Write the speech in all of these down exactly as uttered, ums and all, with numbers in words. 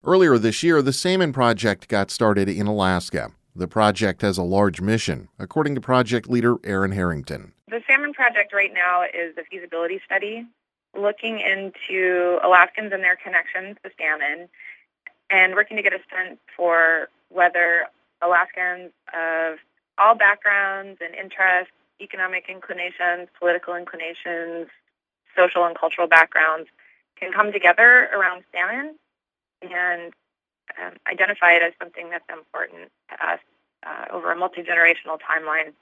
Earlier this year, the Salmon Project got started in Alaska. The project has a large mission, according to project leader Erin Harrington. The Salmon Project right now is a feasibility study looking into Alaskans and their connections to salmon and working to get a sense for whether Alaskans of all backgrounds and interests, economic inclinations, political inclinations, social and cultural backgrounds can come together around salmon and um, identify it as something that's important to us uh, over a multi-generational timeline.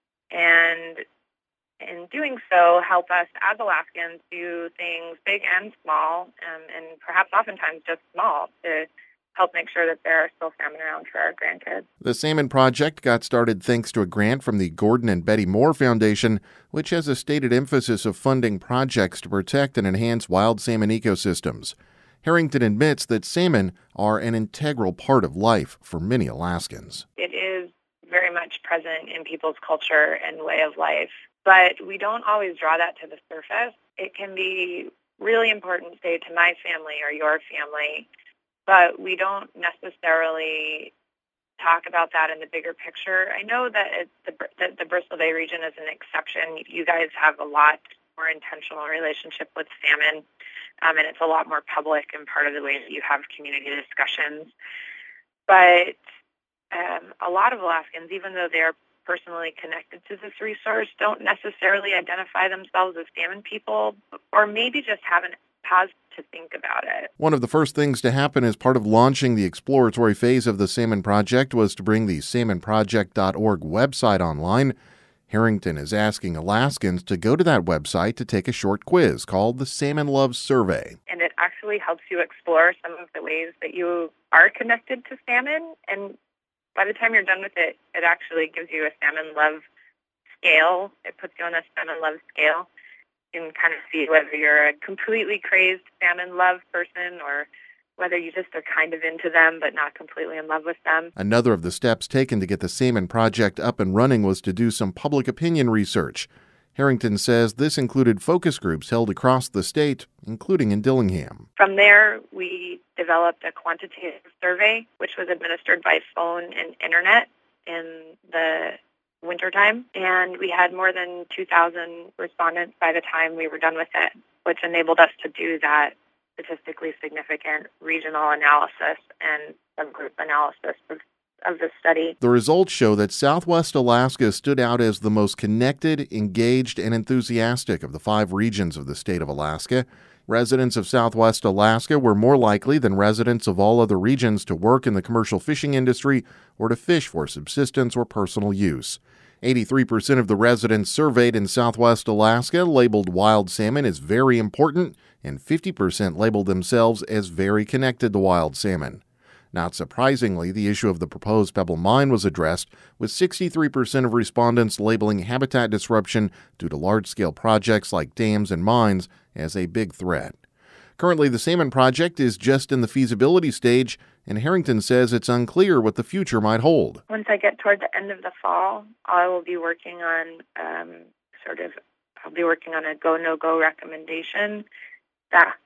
And in doing so, help us as Alaskans do things big and small, um, and perhaps oftentimes just small, to help make sure that there are still salmon around for our grandkids. The Salmon Project got started thanks to a grant from the Gordon and Betty Moore Foundation, which has a stated emphasis of funding projects to protect and enhance wild salmon ecosystems. Harrington admits that salmon are an integral part of life for many Alaskans. It is very much present in people's culture and way of life, but we don't always draw that to the surface. It can be really important, say, to my family or your family, but we don't necessarily talk about that in the bigger picture. I know that it's the, that the Bristol Bay region is an exception. You guys have a lot more intentional relationship with salmon, um, and it's a lot more public and part of the way that you have community discussions. But um, a lot of Alaskans, even though they're personally connected to this resource, don't necessarily identify themselves as salmon people, or maybe just haven't paused to think about it. One of the first things to happen as part of launching the exploratory phase of the Salmon Project was to bring the salmon project dot org website online. Harrington is asking Alaskans to go to that website to take a short quiz called the Salmon Love Survey. And it actually helps you explore some of the ways that you are connected to salmon. And by the time you're done with it, it actually gives you a salmon love scale. It puts you on a salmon love scale. You can kind of see whether you're a completely crazed salmon love person or whether you just are kind of into them but not completely in love with them. Another of the steps taken to get the Salmon Project up and running was to do some public opinion research. Harrington says this included focus groups held across the state, including in Dillingham. From there, we developed a quantitative survey, which was administered by phone and internet in the wintertime, and we had more than two thousand respondents by the time we were done with it, which enabled us to do that statistically significant regional analysis and subgroup analysis of, of the study. The results show that Southwest Alaska stood out as the most connected, engaged, and enthusiastic of the five regions of the state of Alaska. Residents of Southwest Alaska were more likely than residents of all other regions to work in the commercial fishing industry or to fish for subsistence or personal use. eighty-three percent of the residents surveyed in Southwest Alaska labeled wild salmon as very important, and fifty percent labeled themselves as very connected to wild salmon. Not surprisingly, the issue of the proposed Pebble Mine was addressed, with sixty-three percent of respondents labeling habitat disruption due to large-scale projects like dams and mines as a big threat. Currently, the Salmon Project is just in the feasibility stage, and Harrington says it's unclear what the future might hold. Once I get toward the end of the fall, I will be working on um, sort of, I'll be working on a go, no-go recommendation back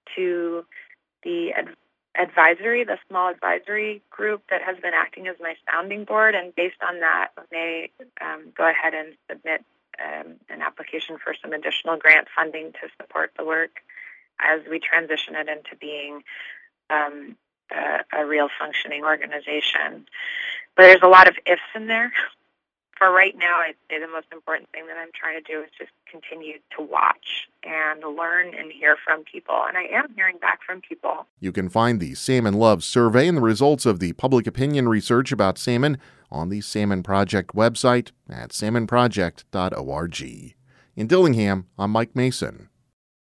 to the ad- advisory, the small advisory group that has been acting as my sounding board, and based on that, they um, go ahead and submit um, an application for some additional grant funding to support the work as we transition it into being um, a, a real functioning organization. But there's a lot of ifs in there. For right now, I'd say the most important thing that I'm trying to do is just continue to watch and learn and hear from people. And I am hearing back from people. You can find the Salmon Love Survey and the results of the public opinion research about salmon on the Salmon Project website at salmon project dot org. In Dillingham, I'm Mike Mason.